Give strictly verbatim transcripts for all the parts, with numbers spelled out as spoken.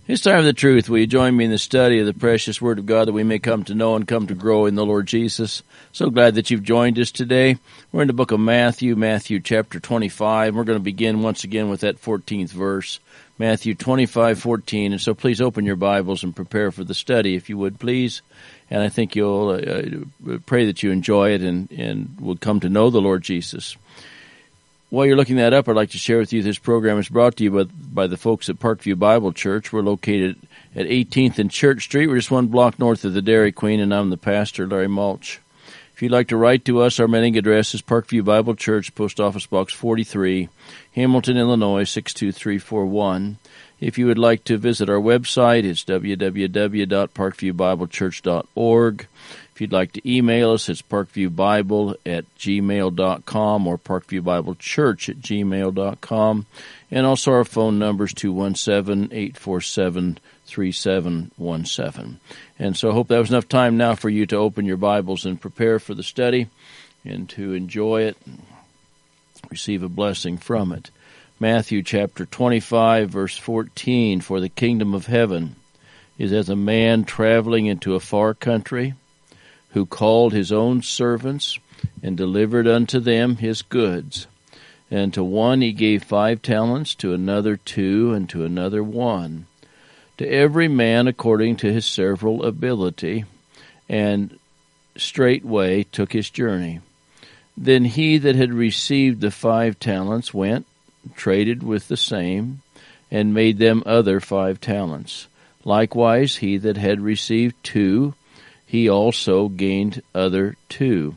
It's time for the truth. Will you join me in the study of the precious Word of God that we may come to know and come to grow in the Lord Jesus? So glad that you've joined us today. We're in the book of Matthew, Matthew chapter twenty-five. We're going to begin once again with that fourteenth verse, Matthew twenty-five fourteen. And so please open your Bibles and prepare for the study, if you would, please. And I think you'll uh, pray that you enjoy it and, and will come to know the Lord Jesus. While you're looking that up, I'd like to share with you this program is brought to you by, by the folks at Parkview Bible Church. We're located at eighteenth and Church Street. We're just one block north of the Dairy Queen, and I'm the pastor, Larry Mulch. If you'd like to write to us, our mailing address is Parkview Bible Church, Post Office Box forty-three, Hamilton, Illinois, six two three four one. If you would like to visit our website, it's w w w dot parkview bible church dot org. If you'd like to email us, it's parkviewbible at gmail dot com or parkviewbiblechurch at gmail dot com. And also our phone number is two one seven, eight four seven, three seven one seven. And so I hope that was enough time now for you to open your Bibles and prepare for the study and to enjoy it and receive a blessing from it. Matthew chapter twenty-five, verse fourteen, for the kingdom of heaven is as a man traveling into a far country, who called his own servants and delivered unto them his goods. And to one he gave five talents, to another two, and to another one, to every man according to his several ability, and straightway took his journey. Then he that had received the five talents went, traded with the same, and made them other five talents. Likewise he that had received two, he also gained other two.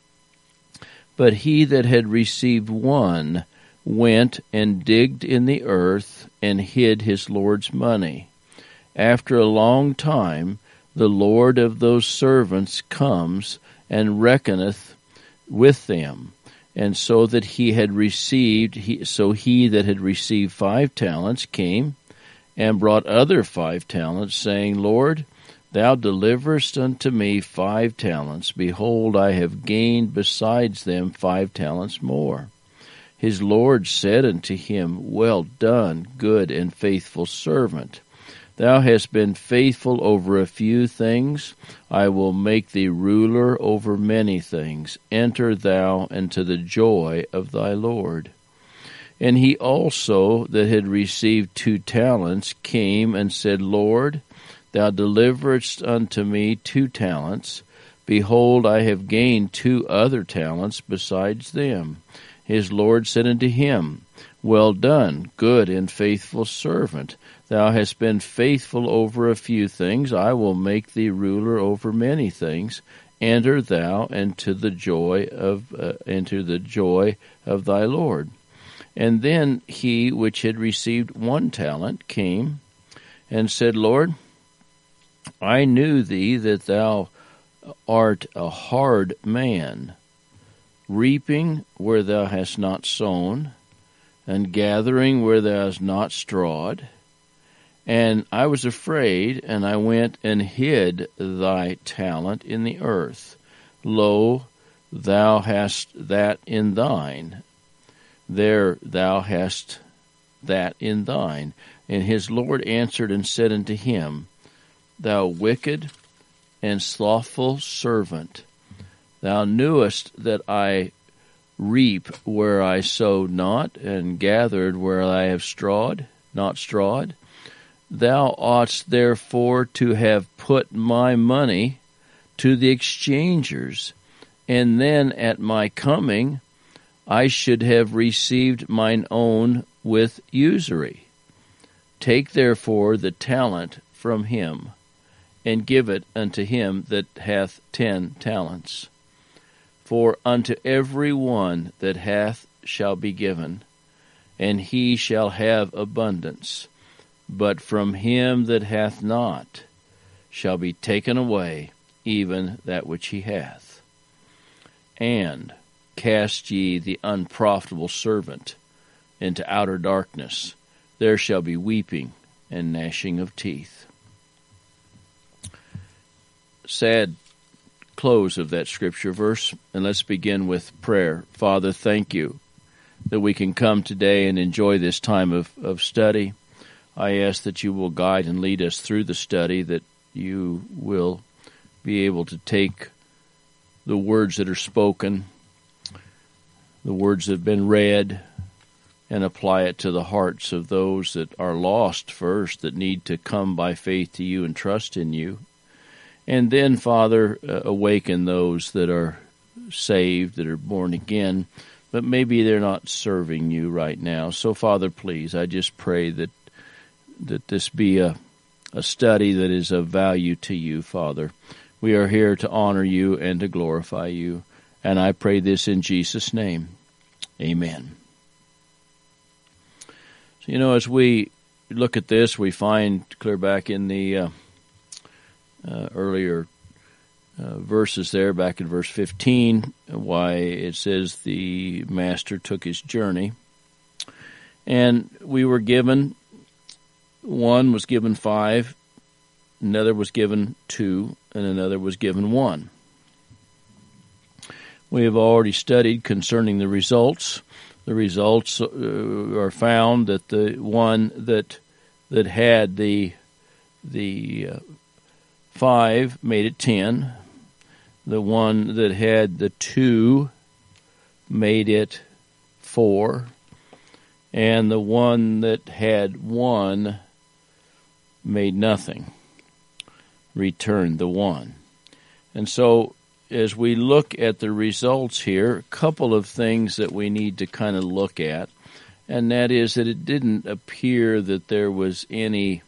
But he that had received one went and digged in the earth and hid his Lord's money. After a long time the Lord of those servants comes and reckoneth with them. And so that he had received, he, so he that had received five talents came and brought other five talents, saying, Lord, Thou deliverest unto me five talents. Behold, I have gained besides them five talents more. His Lord said unto him, Well done, good and faithful servant. Thou hast been faithful over a few things. I will make thee ruler over many things. Enter thou into the joy of thy Lord. And he also that had received two talents came and said, Lord, Thou deliveredst unto me two talents. Behold, I have gained two other talents besides them. His Lord said unto him, Well done, good and faithful servant. Thou hast been faithful over a few things. I will make thee ruler over many things. Enter thou into the joy of uh, into the joy of thy Lord. And then he which had received one talent came and said, Lord, I knew thee that thou art a hard man, reaping where thou hast not sown, and gathering where thou hast not strawed. And I was afraid, and I went and hid thy talent in the earth. Lo, thou hast that in thine. There thou hast that in thine. And his Lord answered and said unto him, Thou wicked and slothful servant, thou knewest that I reap where I sowed not, and gathered where I have strawed, not strawed. Thou oughtest therefore to have put my money to the exchangers, and then at my coming I should have received mine own with usury. Take therefore the talent from him, and give it unto him that hath ten talents. For unto every one that hath shall be given, and he shall have abundance. But from him that hath not shall be taken away even that which he hath. And cast ye the unprofitable servant into outer darkness. There shall be weeping and gnashing of teeth. Sad close of that scripture verse, and let's begin with prayer. Father, thank you that we can come today and enjoy this time of, of study. I ask that you will guide and lead us through the study, that you will be able to take the words that are spoken, the words that have been read, and apply it to the hearts of those that are lost first, that need to come by faith to you and trust in you. And then, Father, uh, awaken those that are saved, that are born again, but maybe they're not serving you right now. So, Father, please, I just pray that that this be a, a study that is of value to you, Father. We are here to honor you and to glorify you, and I pray this in Jesus' name. Amen. So, you know, as we look at this, we find clear back in the uh, uh, earlier uh, verses there, back in verse fifteen, why it says the master took his journey. And we were given, one was given five, another was given two, and another was given one. We have already studied concerning the results. The results uh, are found that the one that that had the the uh, five made it ten. The one that had the two made it four, and the one that had one made nothing. Returned the one. And so, as we look at the results here, a couple of things that we need to kind of look at, and that is that it didn't appear that there was any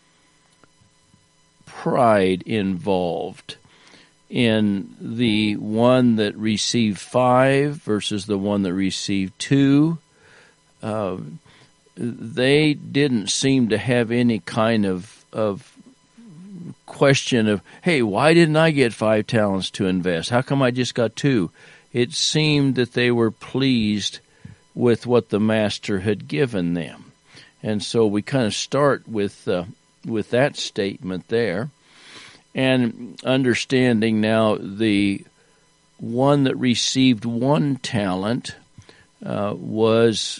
pride involved in the one that received five versus the one that received two. Uh, they didn't seem to have any kind of, of question of, hey, why didn't I get five talents to invest? How come I just got two? It seemed that they were pleased with what the master had given them. And so we kind of start with uh, with that statement there, and understanding now the one that received one talent uh, was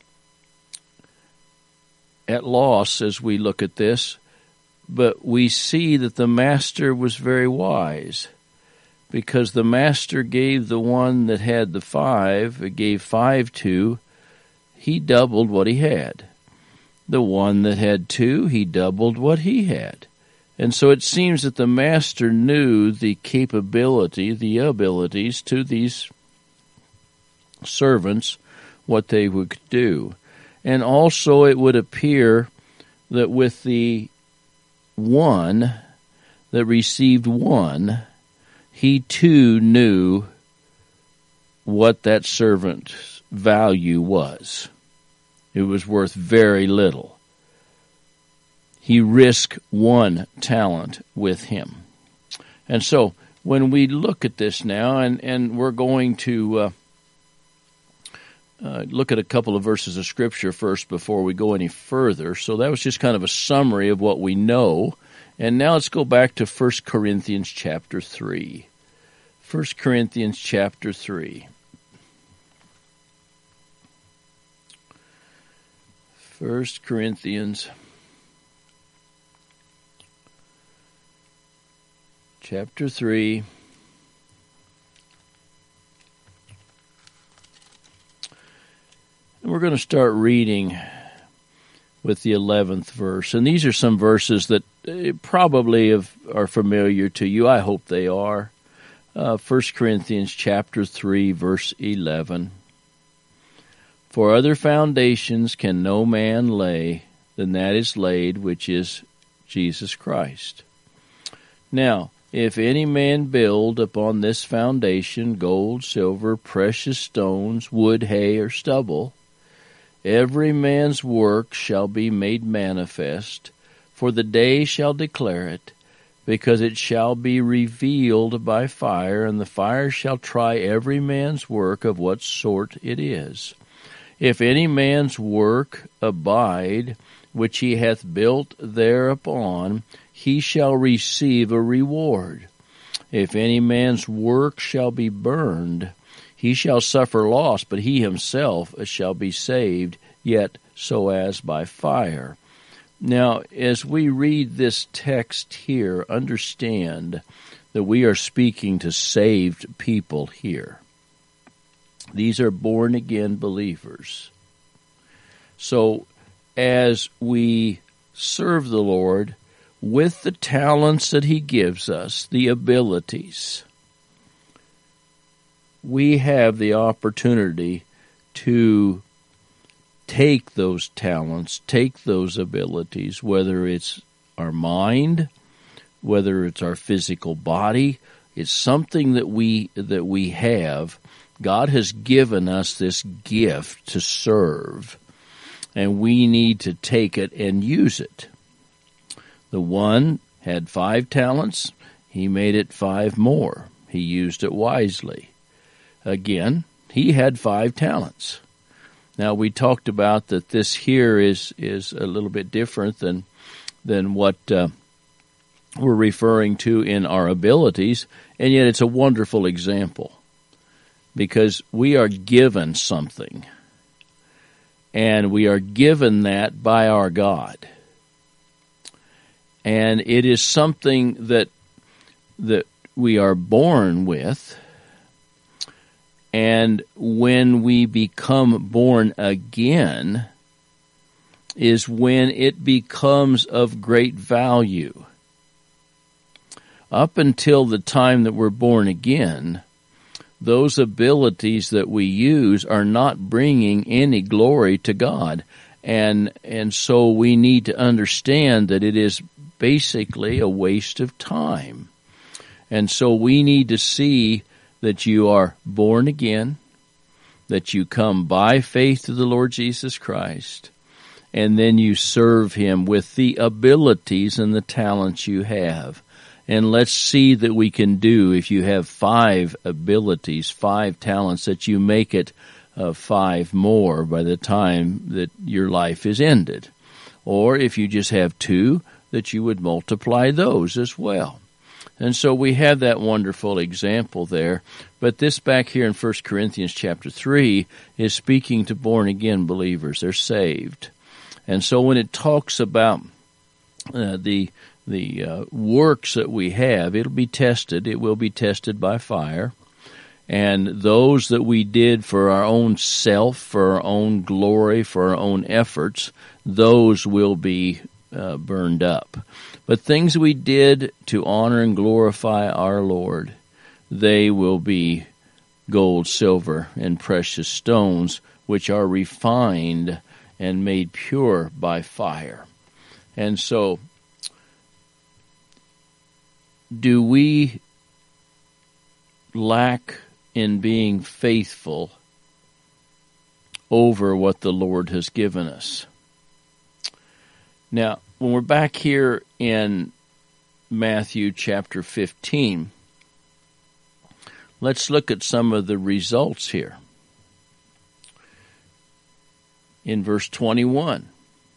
at loss as we look at this. But we see that the master was very wise, because the master gave the one that had the five, it gave five to, he doubled what he had. The one that had two, he doubled what he had. And so it seems that the master knew the capability, the abilities to these servants, what they would do. And also it would appear that with the one that received one, he too knew what that servant's value was. It was worth very little. He risked one talent with him. And so when we look at this now, and, and we're going to uh, uh, look at a couple of verses of Scripture first before we go any further. So that was just kind of a summary of what we know. And now let's go back to First Corinthians chapter three. First Corinthians chapter three. First Corinthians chapter three. And we're going to start reading with the eleventh verse. And these are some verses that probably have, are familiar to you. I hope they are. Uh, First Corinthians chapter three, verse eleven. For other foundations can no man lay than that is laid, which is Jesus Christ. Now, if any man build upon this foundation gold, silver, precious stones, wood, hay, or stubble, every man's work shall be made manifest, for the day shall declare it, because it shall be revealed by fire, and the fire shall try every man's work of what sort it is. If any man's work abide, which he hath built thereupon, he shall receive a reward. If any man's work shall be burned, he shall suffer loss, but he himself shall be saved, yet so as by fire. Now, as we read this text here, understand that we are speaking to saved people here. These are born-again believers. So, as we serve the Lord with the talents that He gives us, the abilities, we have the opportunity to take those talents, take those abilities, whether it's our mind, whether it's our physical body, it's something that we that we have. God has given us this gift to serve, and we need to take it and use it. The one had five talents, he made it five more. He used it wisely. Again, he had five talents. Now, we talked about that this here is is a little bit different than than what uh, we're referring to in our abilities, and yet it's a wonderful example because we are given something, and we are given that by our God. And it is something that that we are born with. And when we become born again is when it becomes of great value. Up until the time that we're born again, those abilities that we use are not bringing any glory to God. And, and so we need to understand that it is basically a waste of time. And so we need to see that you are born again, that you come by faith to the Lord Jesus Christ, and then you serve Him with the abilities and the talents you have. And let's see that we can do, if you have five abilities, five talents, that you make it uh, five more by the time that your life is ended. Or if you just have two, that you would multiply those as well. And so we have that wonderful example there. But this back here in First Corinthians chapter three is speaking to born-again believers. They're saved. And so when it talks about uh, the the uh, works that we have, it'll be tested. It will be tested by fire. And those that we did for our own self, for our own glory, for our own efforts, those will be uh, burned up. But things we did to honor and glorify our Lord, they will be gold, silver, and precious stones, which are refined and made pure by fire. And so, do we lack in being faithful over what the Lord has given us? Now, when we're back here in Matthew chapter fifteen, let's look at some of the results here. In verse twenty-one,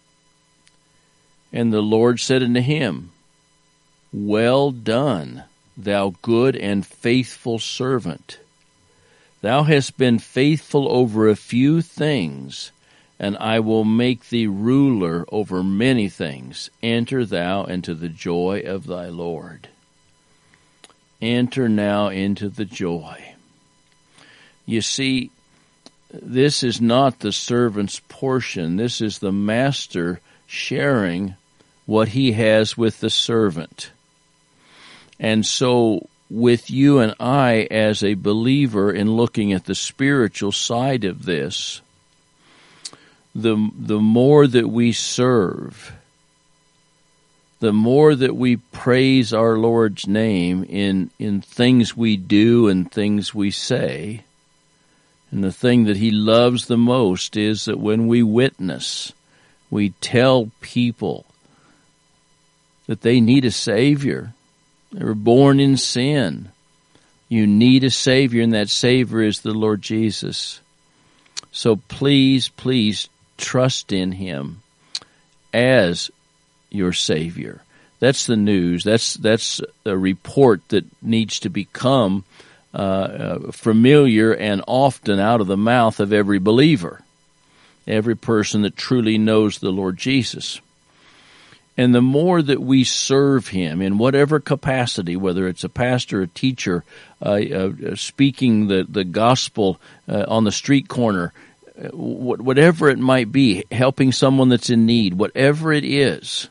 and the Lord said unto him, Well done, thou good and faithful servant. Thou hast been faithful over a few things, and I will make thee ruler over many things. Enter thou into the joy of thy Lord. Enter now into the joy. You see, this is not the servant's portion. This is the master sharing what he has with the servant. And so, with you and I as a believer in looking at the spiritual side of this, the the more that we serve, the more that we praise our Lord's name in, in things we do and things we say, and the thing that He loves the most is that when we witness, we tell people that they need a Savior. They were born in sin. You need a Savior, and that Savior is the Lord Jesus. So please, please trust in Him as your Savior. That's the news. That's that's a report that needs to become uh, uh, familiar and often out of the mouth of every believer, every person that truly knows the Lord Jesus. And the more that we serve him in whatever capacity, whether it's a pastor, a teacher, uh, uh, speaking the, the gospel uh, on the street corner, uh, whatever it might be, helping someone that's in need, whatever it is,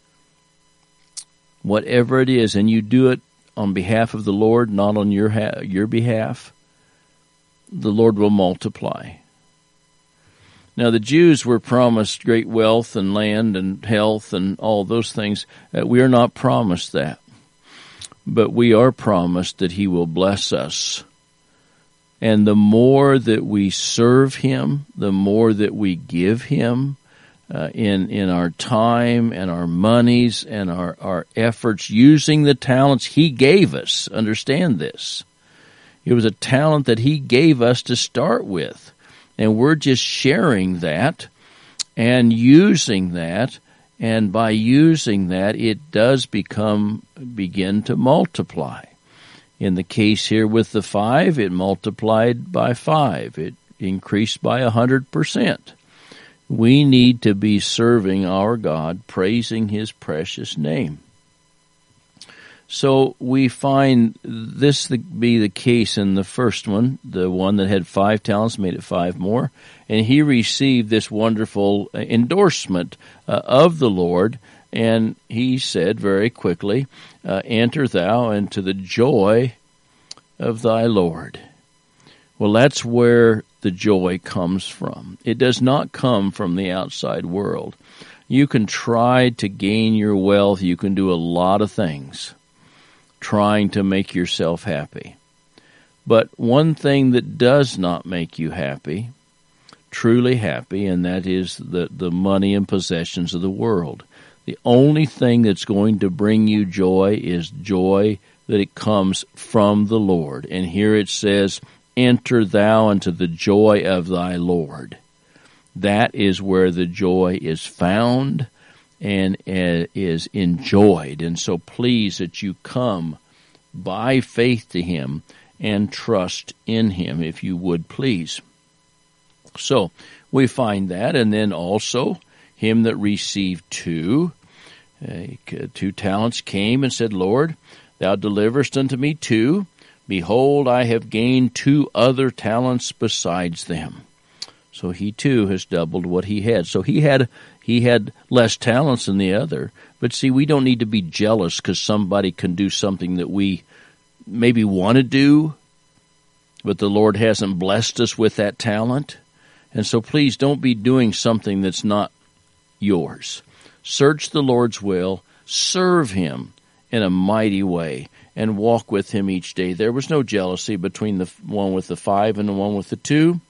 whatever it is, and you do it on behalf of the Lord, not on your ha- your behalf, the Lord will multiply. Now, the Jews were promised great wealth and land and health and all those things. Uh, we are not promised that. But we are promised that he will bless us. And the more that we serve him, the more that we give him uh, in in our time and our monies and our, our efforts, using the talents he gave us. Understand this. It was a talent that he gave us to start with. And we're just sharing that and using that, and by using that, it does become begin to multiply. In the case here with the five, it multiplied by five. It increased by a hundred percent. We need to be serving our God, praising his precious name. So we find this to be the case in the first one, the one that had five talents made it five more, and he received this wonderful endorsement uh, of the Lord, and he said very quickly, uh, enter thou into the joy of thy Lord. Well, that's where the joy comes from. It does not come from the outside world. You can try to gain your wealth. You can do a lot of things trying to make yourself happy. But one thing that does not make you happy, truly happy, and that is the, the money and possessions of the world. The only thing that's going to bring you joy is joy that it comes from the Lord. And here it says, enter thou into the joy of thy Lord. That is where the joy is found and uh, is enjoyed. And so please that you come by faith to him and trust in him, if you would please. So we find that, and then also him that received two, uh, two talents came and said, Lord, thou deliverest unto me two. Behold, I have gained two other talents besides them. So he too has doubled what he had. So he had he had less talents than the other. But see, we don't need to be jealous because somebody can do something that we maybe want to do, but the Lord hasn't blessed us with that talent. And so please don't be doing something that's not yours. Search the Lord's will, serve him in a mighty way, and walk with him each day. There was no jealousy between the one with the five and the one with the two.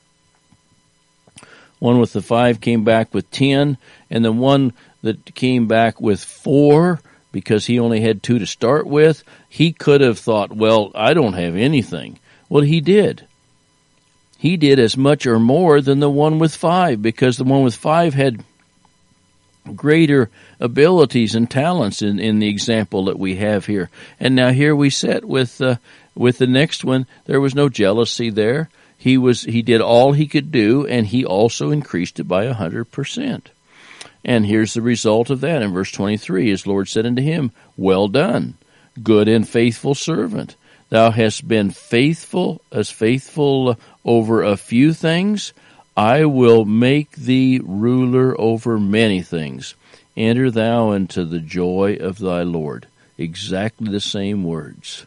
One with the five came back with ten, and the one that came back with four, because he only had two to start with, he could have thought, well, I don't have anything. Well, he did. He did as much or more than the one with five, because the one with five had greater abilities and talents in, in the example that we have here. And now here we sit with uh, with the next one. There was no jealousy there. He was he did all he could do, and he also increased it by a hundred percent. And here's the result of that in verse twenty-three. His Lord said unto him, well done, good and faithful servant. Thou hast been faithful as faithful over a few things. I will make thee ruler over many things. Enter thou into the joy of thy Lord. Exactly the same words.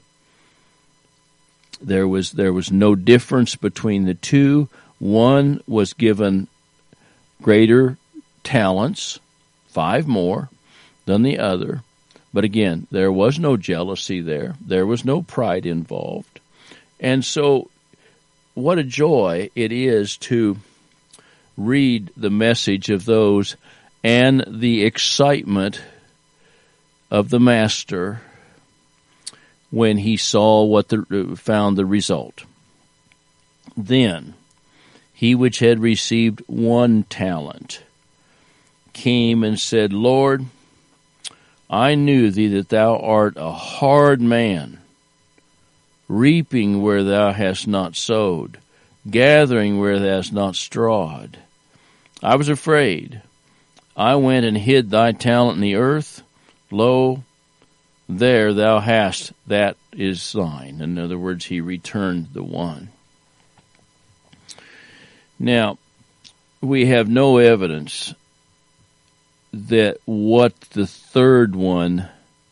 There was there was no difference between the two. One was given greater talents, five more, than the other. But again, there was no jealousy there. There was no pride involved. And so what a joy it is to read the message of those and the excitement of the master when he saw what the found the result. Then he which had received one talent came and said, Lord, I knew thee that thou art a hard man, reaping where thou hast not sowed, gathering where thou hast not strawed. I was afraid. I went and hid thy talent in the earth. Lo, there thou hast, that is thine. In other words, he returned the one. Now, we have no evidence that what the third one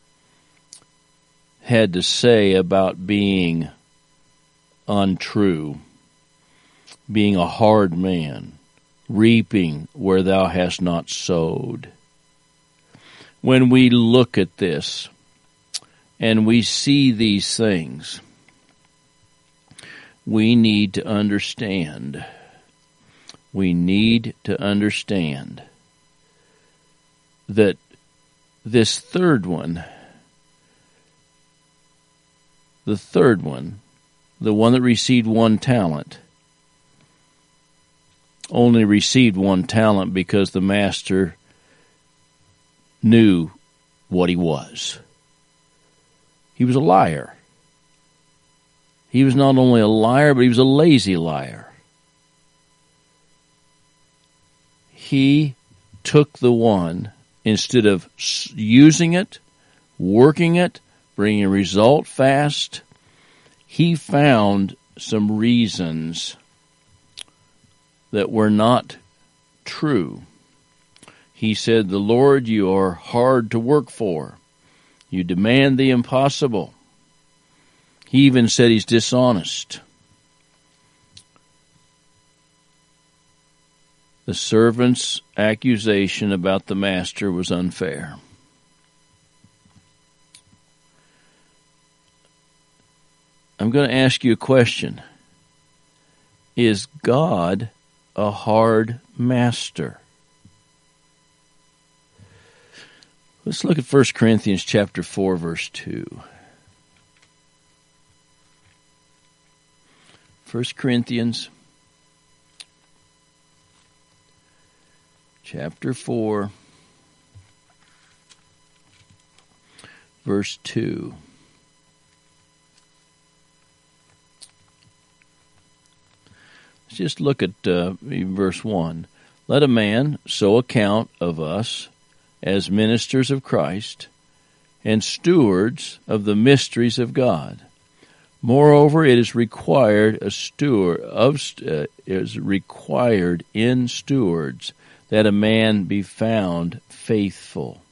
had to say about being untrue, being a hard man, reaping where thou hast not sowed. When we look at this and we see these things, we need to understand. We need to understand that this third one, the third one, the one that received one talent, only received one talent because the master knew what he was. He was a liar. He was not only a liar, but he was a lazy liar. He took the one, instead of using it, working it, bringing a result fast, he found some reasons that were not true. He said, "The Lord, you are hard to work for. You demand the impossible." He even said he's dishonest. The servant's accusation about the master was unfair. I'm going to ask you a question. Is God a hard master? Let's look at First Corinthians chapter four, verse two. First Corinthians chapter four, verse two. Let's just look at uh, verse one. Let a man so account of us as ministers of Christ and stewards of the mysteries of God. Moreover, it is required a steward of uh, is required in stewards that a man be found faithful.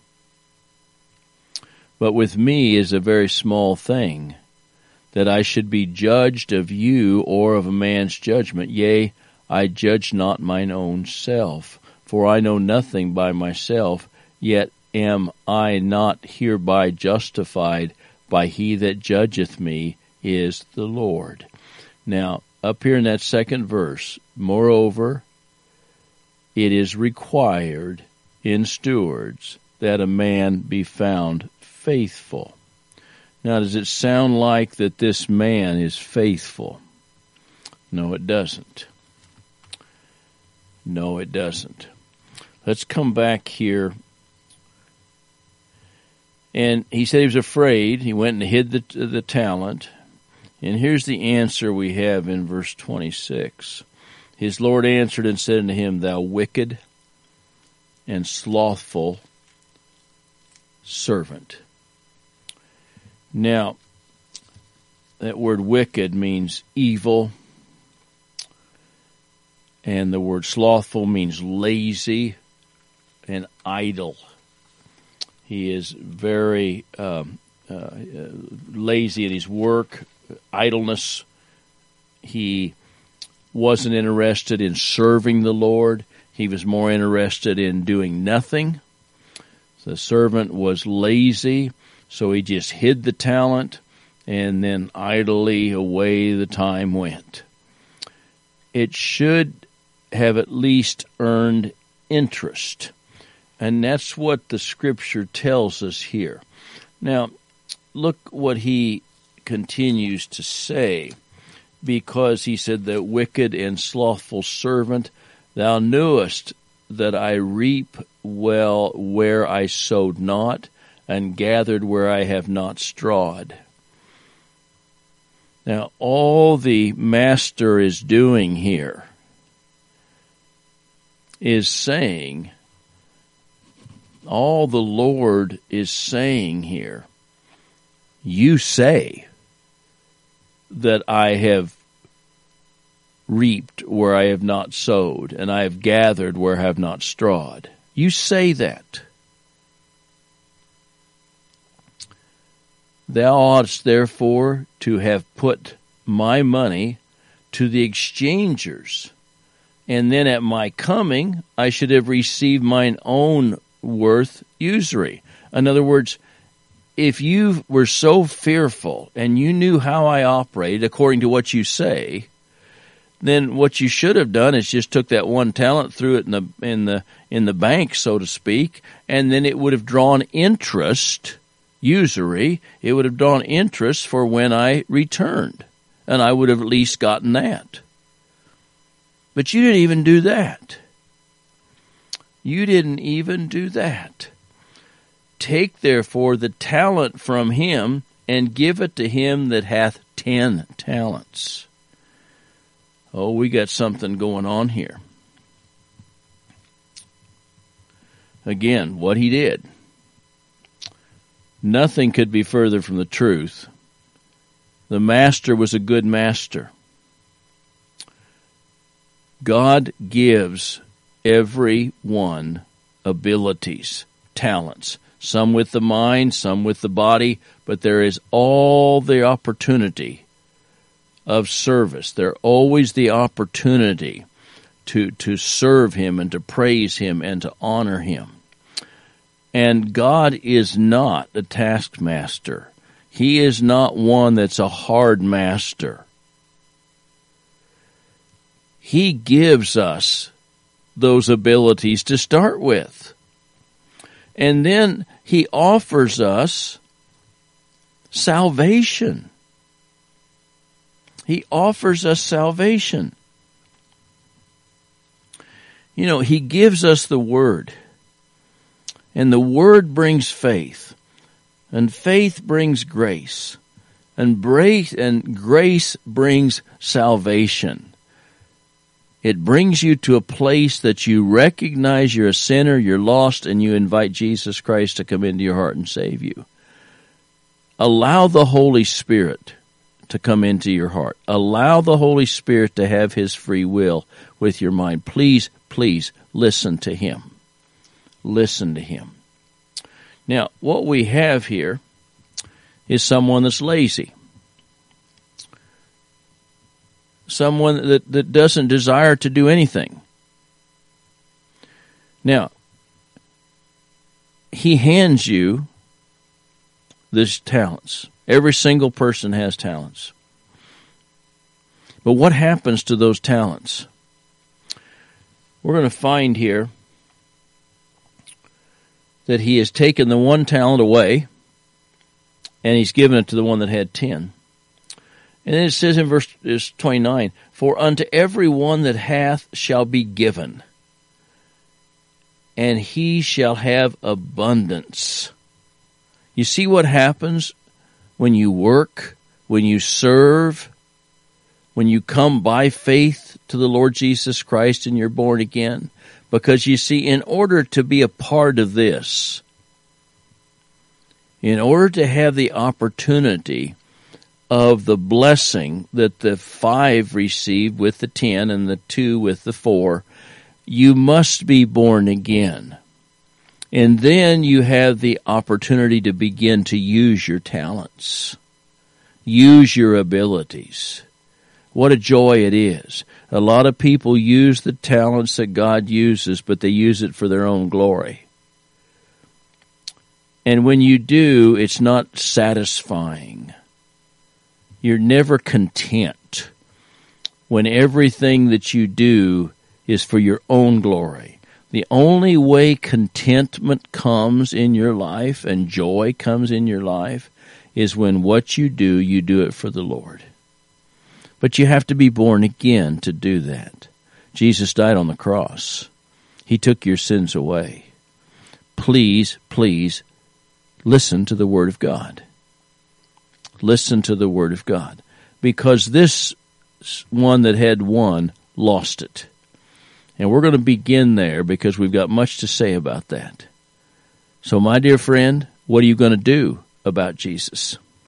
But with me is a very small thing, that I should be judged of you or of a man's judgment. Yea, I judge not mine own self, for I know nothing by myself, yet am I not hereby justified by he that judgeth me is the Lord. Now, up here in that second verse, moreover, it is required in stewards that a man be found faithful. Now, does it sound like that this man is faithful? No, it doesn't. No, it doesn't. Let's come back here. And he said he was afraid. He went and hid the, the talent. And here's the answer we have in verse twenty-six. His Lord answered and said unto him, Thou wicked and slothful servant. Now, that word wicked means evil, and the word slothful means lazy and idle. He is very um, uh, lazy in his work, idleness. He wasn't interested in serving the Lord. He was more interested in doing nothing. The servant was lazy, so he just hid the talent, and then idly away the time went. It should have at least earned interest, and that's what the Scripture tells us here. Now, look what he continues to say, because he said, "The wicked and slothful servant, thou knewest that I reap well where I sowed not, and gathered where I have not strawed." Now, all the master is doing here is saying all the Lord is saying here, you say that I have reaped where I have not sowed, and I have gathered where I have not strawed. You say that. Thou oughtest therefore to have put my money to the exchangers, and then at my coming I should have received mine own worth usury. In other words, if you were so fearful and you knew how I operated according to what you say, then what you should have done is just took that one talent, threw it in the in the in the bank, so to speak, and then it would have drawn interest, usury. It would have drawn interest for when I returned, and I would have at least gotten that. But you didn't even do that. You didn't even do that. Take therefore the talent from him and give it to him that hath ten talents. Oh, we got something going on here. Again, what he did. Nothing could be further from the truth. The master was a good master. God gives everyone abilities, talents, some with the mind, some with the body, but there is all the opportunity of service. There always the opportunity to to serve him and to praise him and to honor him. And God is not a taskmaster. He is not one that's a hard master. He gives us those abilities to start with. And then he offers us salvation. He offers us salvation. You know, he gives us the Word. And the Word brings faith. And faith brings grace. And grace, and grace brings salvation. It brings you to a place that you recognize you're a sinner, you're lost, and you invite Jesus Christ to come into your heart and save you. Allow the Holy Spirit to come into your heart. Allow the Holy Spirit to have his free will with your mind. Please, please listen to him. Listen to him. Now, what we have here is someone that's lazy. Someone that, that doesn't desire to do anything. Now, he hands you these talents. Every single person has talents. But what happens to those talents? We're going to find here that he has taken the one talent away and he's given it to the one that had ten. And then it says in verse twenty-nine, for unto every one that hath shall be given, and he shall have abundance. You see what happens when you work, when you serve, when you come by faith to the Lord Jesus Christ and you're born again? Because you see, in order to be a part of this, in order to have the opportunity of the blessing that the five received with the ten and the two with the four, you must be born again. And then you have the opportunity to begin to use your talents, use your abilities. What a joy it is. A lot of people use the talents that God uses, but they use it for their own glory. And when you do, it's not satisfying. You're never content when everything that you do is for your own glory. The only way contentment comes in your life and joy comes in your life is when what you do, you do it for the Lord. But you have to be born again to do that. Jesus died on the cross. He took your sins away. Please, please, listen to the Word of God. Listen to the Word of God. Because this one that had one lost it. And we're going to begin there because we've got much to say about that. So, my dear friend, what are you going to do about Jesus?